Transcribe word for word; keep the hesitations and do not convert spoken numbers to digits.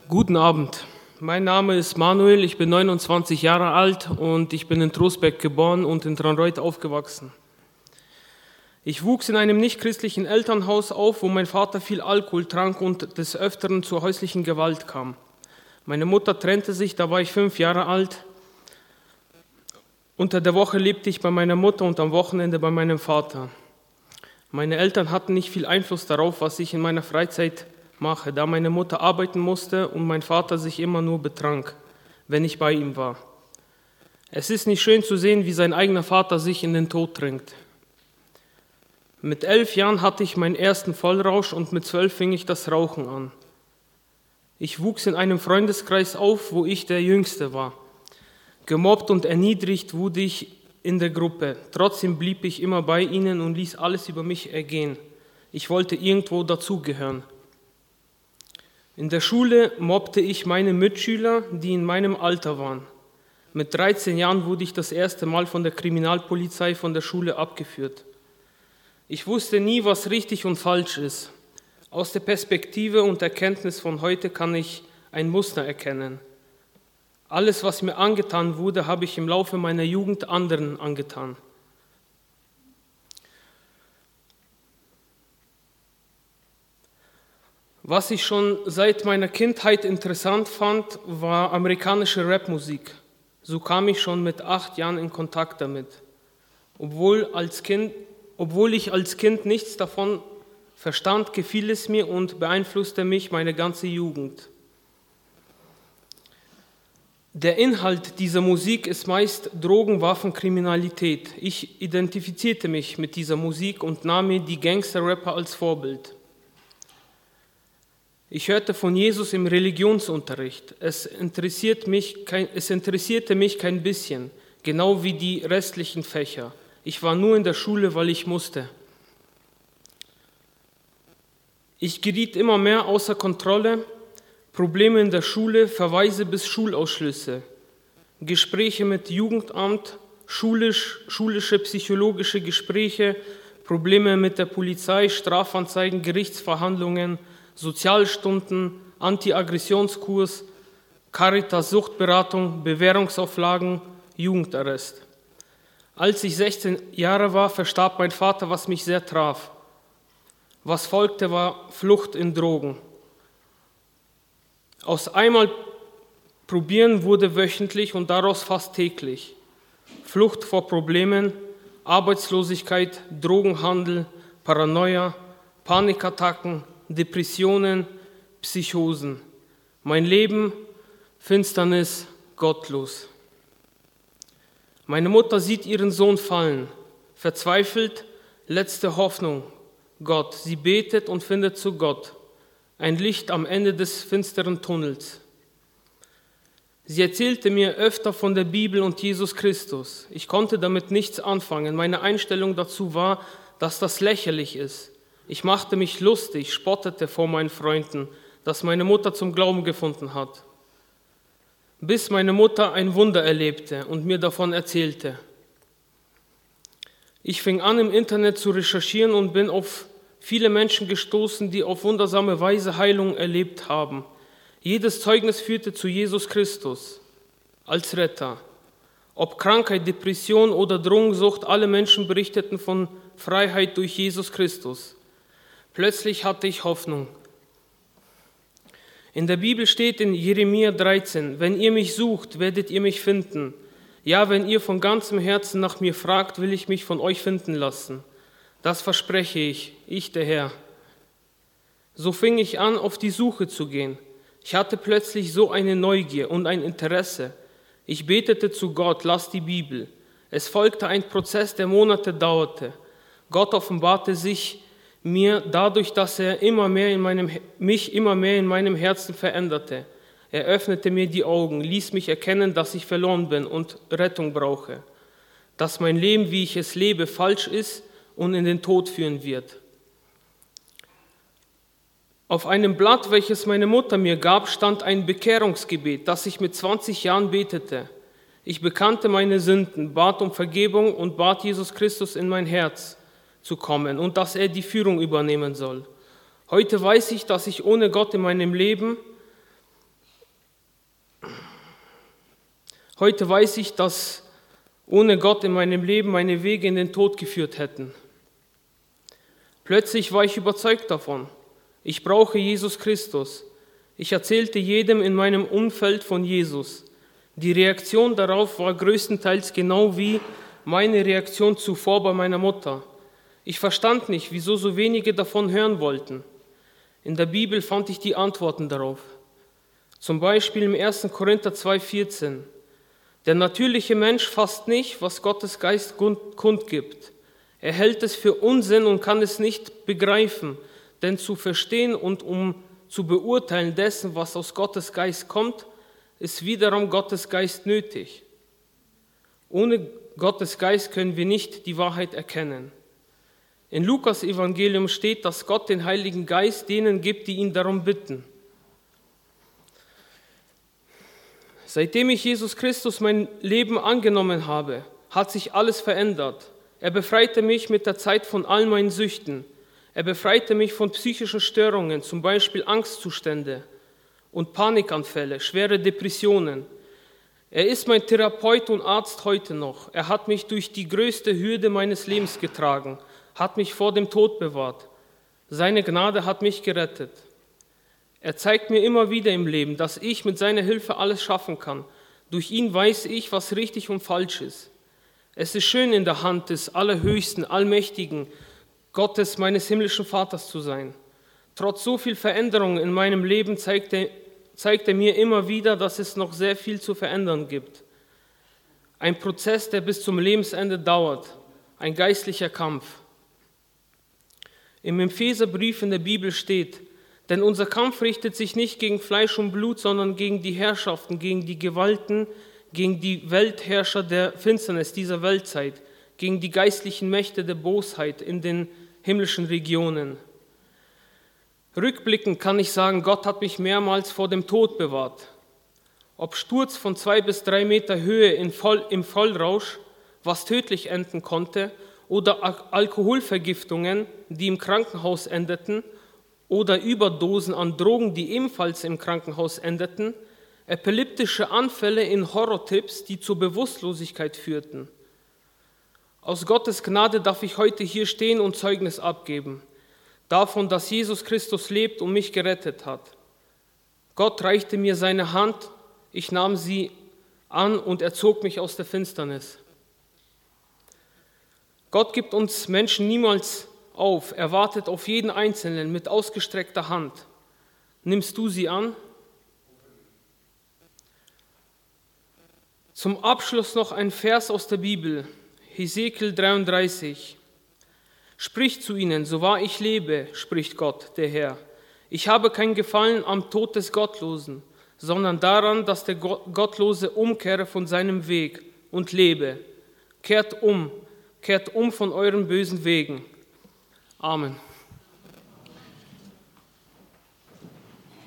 Guten Abend. Mein Name ist Manuel, ich bin neunundzwanzig Jahre alt und ich bin in Trostberg geboren und in Tranreuth aufgewachsen. Ich wuchs in einem nichtchristlichen Elternhaus auf, wo mein Vater viel Alkohol trank und des Öfteren zur häuslichen Gewalt kam. Meine Mutter trennte sich, da war ich fünf Jahre alt. Unter der Woche lebte ich bei meiner Mutter und am Wochenende bei meinem Vater. Meine Eltern hatten nicht viel Einfluss darauf, was ich in meiner Freizeit mache, da meine Mutter arbeiten musste und mein Vater sich immer nur betrank, wenn ich bei ihm war. Es ist nicht schön zu sehen, wie sein eigener Vater sich in den Tod drängt. Mit elf Jahren hatte ich meinen ersten Vollrausch und mit zwölf fing ich das Rauchen an. Ich wuchs in einem Freundeskreis auf, wo ich der Jüngste war. Gemobbt und erniedrigt wurde ich in der Gruppe. Trotzdem blieb ich immer bei ihnen und ließ alles über mich ergehen. Ich wollte irgendwo dazugehören. In der Schule mobbte ich meine Mitschüler, die in meinem Alter waren. Mit dreizehn Jahren wurde ich das erste Mal von der Kriminalpolizei von der Schule abgeführt. Ich wusste nie, was richtig und falsch ist. Aus der Perspektive und Erkenntnis von heute kann ich ein Muster erkennen. Alles, was mir angetan wurde, habe ich im Laufe meiner Jugend anderen angetan. Was ich schon seit meiner Kindheit interessant fand, war amerikanische Rapmusik. So kam ich schon mit acht Jahren in Kontakt damit. Obwohl, als kind, obwohl ich als Kind nichts davon verstand, gefiel es mir und beeinflusste mich meine ganze Jugend. Der Inhalt dieser Musik ist meist Drogen, Waffen, Kriminalität. Ich identifizierte mich mit dieser Musik und nahm mir die Gangster-Rapper als Vorbild. Ich hörte von Jesus im Religionsunterricht. Es, interessiert mich kein, es interessierte mich kein bisschen, genau wie die restlichen Fächer. Ich war nur in der Schule, weil ich musste. Ich geriet immer mehr außer Kontrolle, Probleme in der Schule, Verweise bis Schulausschlüsse, Gespräche mit Jugendamt, schulisch, schulische psychologische Gespräche, Probleme mit der Polizei, Strafanzeigen, Gerichtsverhandlungen, Sozialstunden, Anti-Aggressionskurs, Caritas Suchtberatung, Bewährungsauflagen, Jugendarrest. Als ich sechzehn Jahre war, verstarb mein Vater, was mich sehr traf. Was folgte, war Flucht in Drogen. Aus einmal probieren wurde wöchentlich und daraus fast täglich. Flucht vor Problemen, Arbeitslosigkeit, Drogenhandel, Paranoia, Panikattacken, Depressionen, Psychosen. Mein Leben, Finsternis, gottlos. Meine Mutter sieht ihren Sohn fallen, verzweifelt, letzte Hoffnung, Gott. Sie betet und findet zu Gott, ein Licht am Ende des finsteren Tunnels. Sie erzählte mir öfter von der Bibel und Jesus Christus. Ich konnte damit nichts anfangen. Meine Einstellung dazu war, dass das lächerlich ist. Ich machte mich lustig, spottete vor meinen Freunden, dass meine Mutter zum Glauben gefunden hat. Bis meine Mutter ein Wunder erlebte und mir davon erzählte. Ich fing an, im Internet zu recherchieren und bin auf viele Menschen gestoßen, die auf wundersame Weise Heilung erlebt haben. Jedes Zeugnis führte zu Jesus Christus als Retter. Ob Krankheit, Depression oder Drogensucht, alle Menschen berichteten von Freiheit durch Jesus Christus. Plötzlich hatte ich Hoffnung. In der Bibel steht in Jeremia dreizehn, wenn ihr mich sucht, werdet ihr mich finden. Ja, wenn ihr von ganzem Herzen nach mir fragt, will ich mich von euch finden lassen. Das verspreche ich, ich der Herr. So fing ich an, auf die Suche zu gehen. Ich hatte plötzlich so eine Neugier und ein Interesse. Ich betete zu Gott, las die Bibel. Es folgte ein Prozess, der Monate dauerte. Gott offenbarte sich mir dadurch, dass er immer mehr in meinem, mich immer mehr in meinem Herzen veränderte. Er öffnete mir die Augen, ließ mich erkennen, dass ich verloren bin und Rettung brauche. Dass mein Leben, wie ich es lebe, falsch ist und in den Tod führen wird. Auf einem Blatt, welches meine Mutter mir gab, stand ein Bekehrungsgebet, das ich mit zwanzig Jahren betete. Ich bekannte meine Sünden, bat um Vergebung und bat Jesus Christus in mein Herz zu kommen und dass er die Führung übernehmen soll. Heute weiß ich, dass ich ohne Gott in meinem Leben Heute weiß ich, dass ohne Gott in meinem Leben meine Wege in den Tod geführt hätten. Plötzlich war ich überzeugt davon. Ich brauche Jesus Christus. Ich erzählte jedem in meinem Umfeld von Jesus. Die Reaktion darauf war größtenteils genau wie meine Reaktion zuvor bei meiner Mutter. Ich verstand nicht, wieso so wenige davon hören wollten. In der Bibel fand ich die Antworten darauf. Zum Beispiel im ersten Korinther zwei vierzehn. Der natürliche Mensch fasst nicht, was Gottes Geist kundgibt. Er hält es für Unsinn und kann es nicht begreifen, denn zu verstehen und um zu beurteilen dessen, was aus Gottes Geist kommt, ist wiederum Gottes Geist nötig. Ohne Gottes Geist können wir nicht die Wahrheit erkennen. In Lukas Evangelium steht, dass Gott den Heiligen Geist denen gibt, die ihn darum bitten. Seitdem ich Jesus Christus mein Leben angenommen habe, hat sich alles verändert. Er befreite mich mit der Zeit von all meinen Süchten. Er befreite mich von psychischen Störungen, zum Beispiel Angstzustände und Panikanfälle, schwere Depressionen. Er ist mein Therapeut und Arzt heute noch. Er hat mich durch die größte Hürde meines Lebens getragen, hat mich vor dem Tod bewahrt. Seine Gnade hat mich gerettet. Er zeigt mir immer wieder im Leben, dass ich mit seiner Hilfe alles schaffen kann. Durch ihn weiß ich, was richtig und falsch ist. Es ist schön, in der Hand des Allerhöchsten, Allmächtigen, Gottes, meines himmlischen Vaters zu sein. Trotz so viel Veränderungen in meinem Leben zeigt er, zeigt er mir immer wieder, dass es noch sehr viel zu verändern gibt. Ein Prozess, der bis zum Lebensende dauert, ein geistlicher Kampf. Im Epheserbrief in der Bibel steht, denn unser Kampf richtet sich nicht gegen Fleisch und Blut, sondern gegen die Herrschaften, gegen die Gewalten, gegen die Weltherrscher der Finsternis dieser Weltzeit, gegen die geistlichen Mächte der Bosheit in den himmlischen Regionen. Rückblickend kann ich sagen, Gott hat mich mehrmals vor dem Tod bewahrt. Ob Sturz von zwei bis drei Meter Höhe in Voll, im Vollrausch, was tödlich enden konnte, oder Alkoholvergiftungen, die im Krankenhaus endeten, oder Überdosen an Drogen, die ebenfalls im Krankenhaus endeten, epileptische Anfälle in Horrortrips, die zur Bewusstlosigkeit führten. Aus Gottes Gnade darf ich heute hier stehen und Zeugnis abgeben, davon, dass Jesus Christus lebt und mich gerettet hat. Gott reichte mir seine Hand, ich nahm sie an und er zog mich aus der Finsternis. Gott gibt uns Menschen niemals auf, er wartet auf jeden Einzelnen mit ausgestreckter Hand. Nimmst du sie an? Zum Abschluss noch ein Vers aus der Bibel, Hesekiel dreiunddreißig. Sprich zu ihnen, so wahr ich lebe, spricht Gott, der Herr. Ich habe kein Gefallen am Tod des Gottlosen, sondern daran, dass der Gottlose umkehre von seinem Weg und lebe. Kehrt um, kehrt um von euren bösen Wegen. Amen.